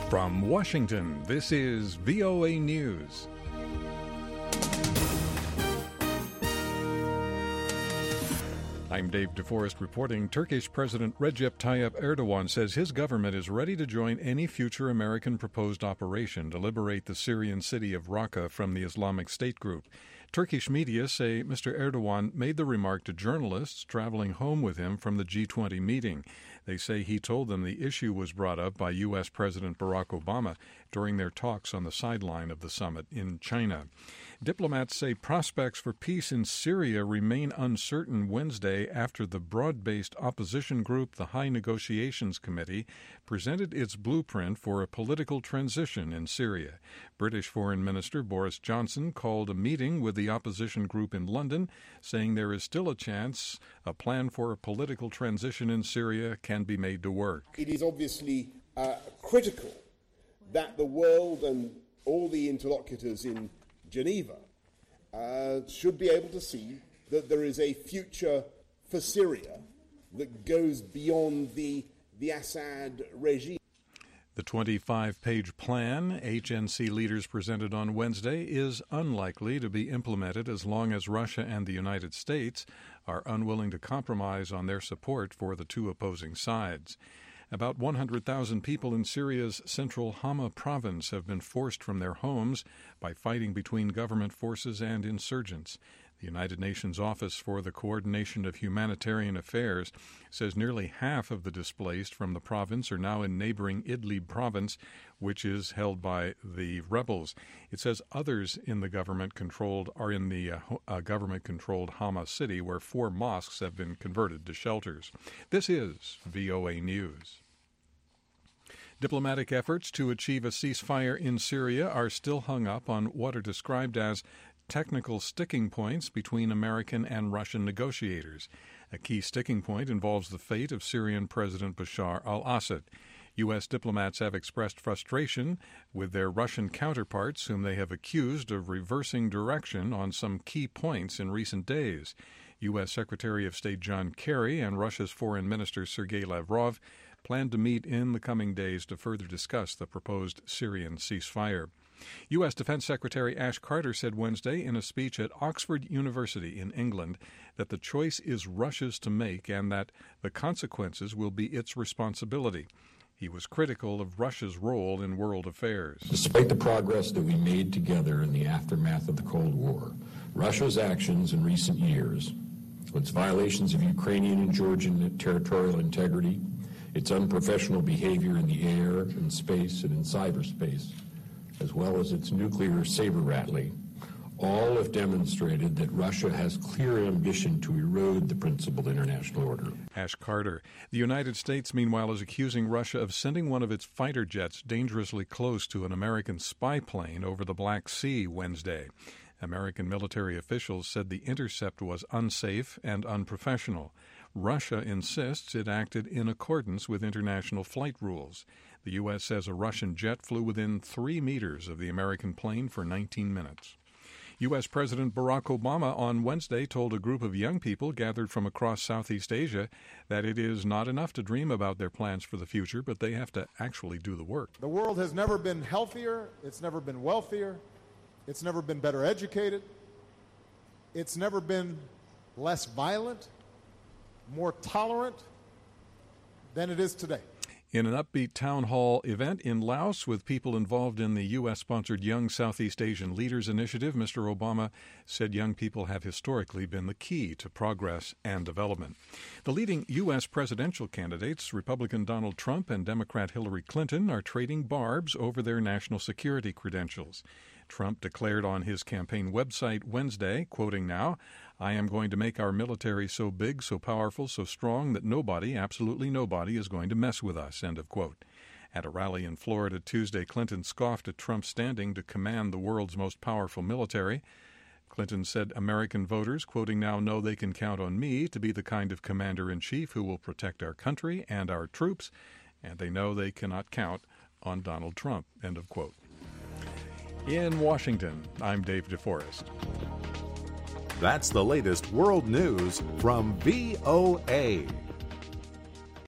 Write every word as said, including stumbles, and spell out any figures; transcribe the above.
From Washington, this is V O A News. I'm Dave DeForest reporting. Turkish President Recep Tayyip Erdogan says his government is ready to join any future American proposed operation to liberate the Syrian city of Raqqa from the Islamic State group. Turkish media say Mister Erdogan made the remark to journalists traveling home with him from the G twenty meeting. They say he told them the issue was brought up by U S. President Barack Obama during their talks on the sideline of the summit in China. Diplomats say prospects for peace in Syria remain uncertain Wednesday after the broad-based opposition group, the High Negotiations Committee, presented its blueprint for a political transition in Syria. British Foreign Minister Boris Johnson called a meeting with the opposition group in London, saying there is still a chance a plan for a political transition in Syria can be made to work. It is obviously uh, critical that the world and all the interlocutors in Geneva uh, should be able to see that there is a future for Syria that goes beyond the, the Assad regime. The twenty-five page plan H N C leaders presented on Wednesday is unlikely to be implemented as long as Russia and the United States are unwilling to compromise on their support for the two opposing sides. About one hundred thousand people in Syria's central Hama province have been forced from their homes by fighting between government forces and insurgents. The United Nations Office for the Coordination of Humanitarian Affairs says nearly half of the displaced from the province are now in neighboring Idlib province, which is held by the rebels. It says others in the government-controlled are in the uh, uh, government-controlled Hama city, where four mosques have been converted to shelters. This is V O A News. Diplomatic efforts to achieve a ceasefire in Syria are still hung up on what are described as technical sticking points between American and Russian negotiators. A key sticking point involves the fate of Syrian President Bashar al-Assad. U S diplomats have expressed frustration with their Russian counterparts, whom they have accused of reversing direction on some key points in recent days. U S. Secretary of State John Kerry and Russia's Foreign Minister Sergei Lavrov plan to meet in the coming days to further discuss the proposed Syrian ceasefire. U S. Defense Secretary Ash Carter said Wednesday in a speech at Oxford University in England that the choice is Russia's to make and that the consequences will be its responsibility. He was critical of Russia's role in world affairs. Despite the progress that we made together in the aftermath of the Cold War, Russia's actions in recent years, its violations of Ukrainian and Georgian territorial integrity, its unprofessional behavior in the air, in space, and in cyberspace, as well as its nuclear saber-rattling, all have demonstrated that Russia has clear ambition to erode the principled international order. Ash Carter. The United States, meanwhile, is accusing Russia of sending one of its fighter jets dangerously close to an American spy plane over the Black Sea Wednesday. American military officials said the intercept was unsafe and unprofessional. Russia insists it acted in accordance with international flight rules. The U S says a Russian jet flew within three meters of the American plane for nineteen minutes. U S. President Barack Obama on Wednesday told a group of young people gathered from across Southeast Asia that it is not enough to dream about their plans for the future, but they have to actually do the work. The world has never been healthier, it's never been wealthier, it's never been better educated, it's never been less violent, more tolerant than it is today. In an upbeat town hall event in Laos with people involved in the U S-sponsored Young Southeast Asian Leaders Initiative, Mister Obama said young people have historically been the key to progress and development. The leading U S presidential candidates, Republican Donald Trump and Democrat Hillary Clinton, are trading barbs over their national security credentials. Trump declared on his campaign website Wednesday, quoting now, "I am going to make our military so big, so powerful, so strong that nobody, absolutely nobody, is going to mess with us," end of quote. At a rally in Florida Tuesday, Clinton scoffed at Trump's standing to command the world's most powerful military. Clinton said American voters, quoting now, "know they can count on me to be the kind of commander-in-chief who will protect our country and our troops, and they know they cannot count on Donald Trump," end of quote. In Washington, I'm Dave DeForest. That's the latest world news from V O A.